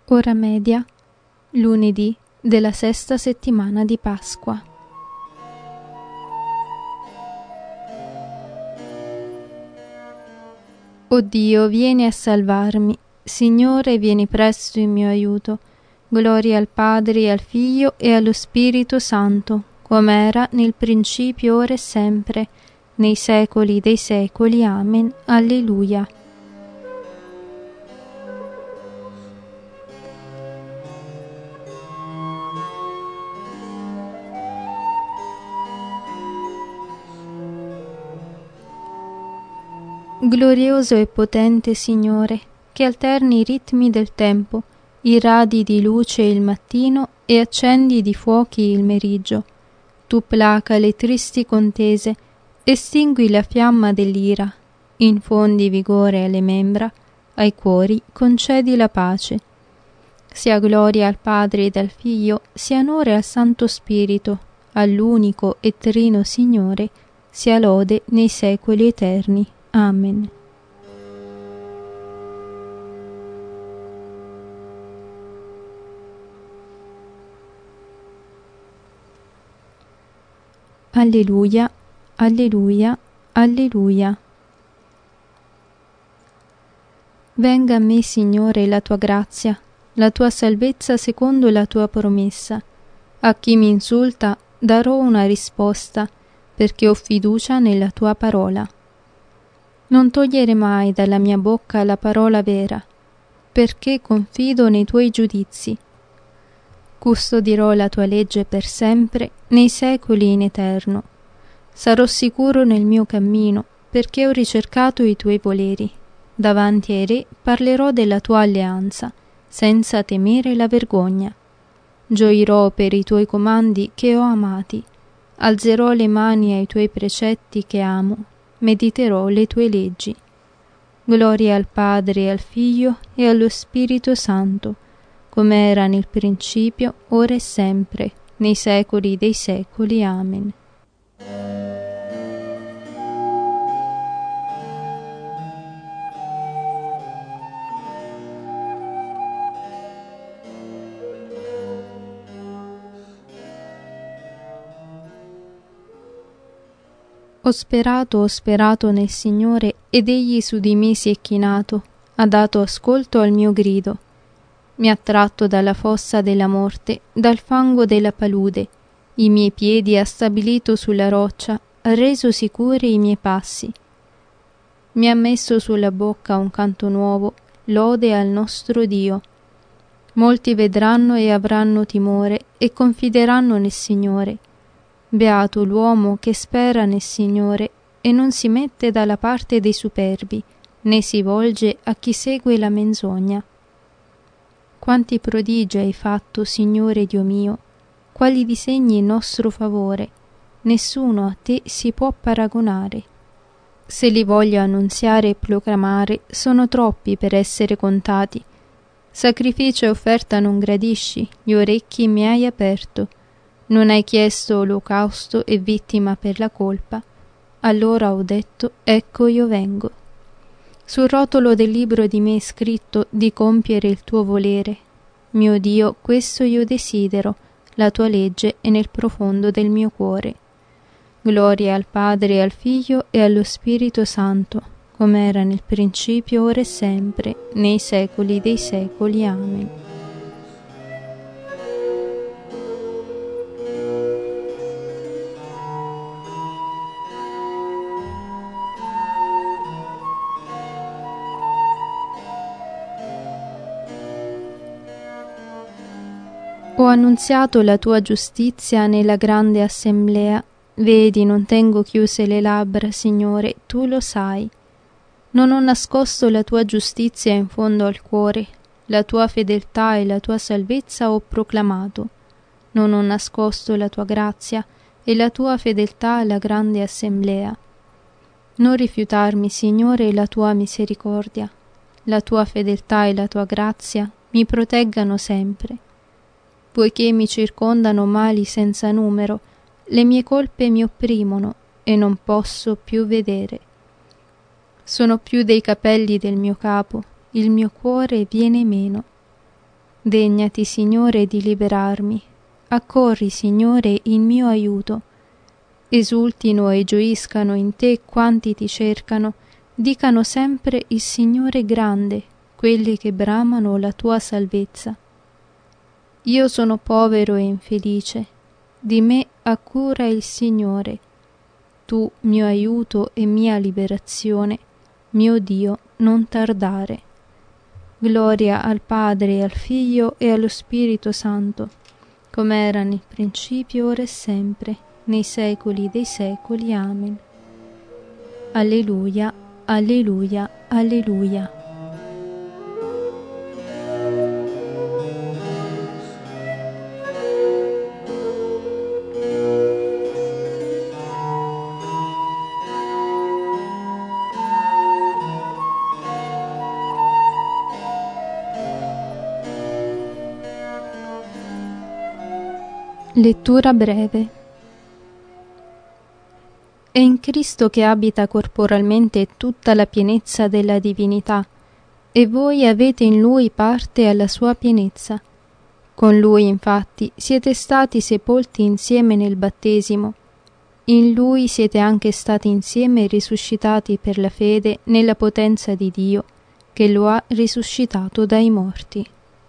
Ora media, lunedì della sesta settimana di Pasqua. O Dio, vieni a salvarmi. Signore, vieni presto in mio aiuto. Gloria al Padre, e al Figlio e allo Spirito Santo, come era nel principio, ora e sempre, nei secoli dei secoli. Amen. Alleluia. Glorioso e potente Signore, che alterni i ritmi del tempo, irradi di luce il mattino e accendi di fuochi il meriggio. Tu placa le tristi contese, estingui la fiamma dell'ira, infondi vigore alle membra, ai cuori concedi la pace. Sia gloria al Padre ed al Figlio, sia onore al Santo Spirito, all'unico e trino Signore, sia lode nei secoli eterni. Amen. Alleluia, alleluia, alleluia. Venga a me, Signore, la tua grazia, la tua salvezza secondo la tua promessa. A chi mi insulta darò una risposta, perché ho fiducia nella tua parola. Non togliere mai dalla mia bocca la parola vera, perché confido nei tuoi giudizi. Custodirò la tua legge per sempre, nei secoli in eterno. Sarò sicuro nel mio cammino, perché ho ricercato i tuoi voleri. Davanti ai re parlerò della tua alleanza, senza temere la vergogna. Gioirò per i tuoi comandi che ho amati. Alzerò le mani ai tuoi precetti che amo. Mediterò le tue leggi. Gloria al Padre, e al Figlio e allo Spirito Santo, come era nel principio, ora e sempre, nei secoli dei secoli. Amen. Ho sperato nel Signore, ed Egli su di me si è chinato, ha dato ascolto al mio grido. Mi ha tratto dalla fossa della morte, dal fango della palude, i miei piedi ha stabilito sulla roccia, ha reso sicuri i miei passi. Mi ha messo sulla bocca un canto nuovo, lode al nostro Dio. Molti vedranno e avranno timore, e confideranno nel Signore. Beato l'uomo che spera nel Signore e non si mette dalla parte dei superbi, né si volge a chi segue la menzogna. Quanti prodigi hai fatto, Signore Dio mio, quali disegni in nostro favore, nessuno a te si può paragonare. Se li voglio annunziare e proclamare, sono troppi per essere contati. Sacrificio e offerta non gradisci, gli orecchi mi hai aperto. Non hai chiesto olocausto e vittima per la colpa. Allora ho detto, ecco io vengo. Sul rotolo del libro di me è scritto di compiere il tuo volere. Mio Dio, questo io desidero, la tua legge è nel profondo del mio cuore. Gloria al Padre, e al Figlio e allo Spirito Santo, come era nel principio, ora e sempre, nei secoli dei secoli. Amen. Ho annunziato la tua giustizia nella grande assemblea. Vedi, non tengo chiuse le labbra, Signore, tu lo sai. Non ho nascosto la tua giustizia in fondo al cuore. La tua fedeltà e la tua salvezza ho proclamato. Non ho nascosto la tua grazia e la tua fedeltà alla grande assemblea. Non rifiutarmi, Signore, la tua misericordia. La tua fedeltà e la tua grazia mi proteggano sempre. Poiché mi circondano mali senza numero, le mie colpe mi opprimono e non posso più vedere. Sono più dei capelli del mio capo, il mio cuore viene meno. Degnati, Signore, di liberarmi. Accorri, Signore, in mio aiuto. Esultino e gioiscano in te quanti ti cercano, dicano sempre il Signore è grande, quelli che bramano la tua salvezza. Io sono povero e infelice, di me ha cura il Signore. Tu, mio aiuto e mia liberazione, mio Dio, non tardare. Gloria al Padre, al Figlio e allo Spirito Santo, come era nel principio, ora e sempre, nei secoli dei secoli. Amen. Alleluia, alleluia, alleluia. Lettura breve. È in Cristo che abita corporalmente tutta la pienezza della divinità, e voi avete in Lui parte alla sua pienezza. Con Lui, infatti, siete stati sepolti insieme nel battesimo. In Lui siete anche stati insieme risuscitati per la fede nella potenza di Dio, che lo ha risuscitato dai morti.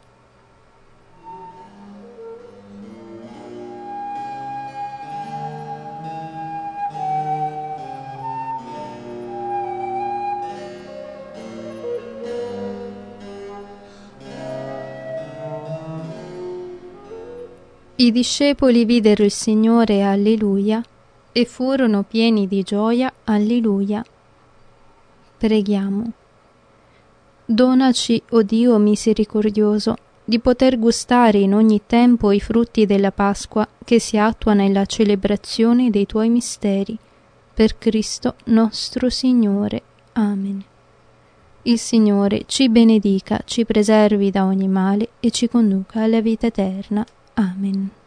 I discepoli videro il Signore, alleluia, e furono pieni di gioia, alleluia. Preghiamo. Donaci, o Dio misericordioso, di poter gustare in ogni tempo i frutti della Pasqua che si attua nella celebrazione dei Tuoi misteri. Per Cristo nostro Signore. Amen. Il Signore ci benedica, ci preservi da ogni male e ci conduca alla vita eterna. Amen.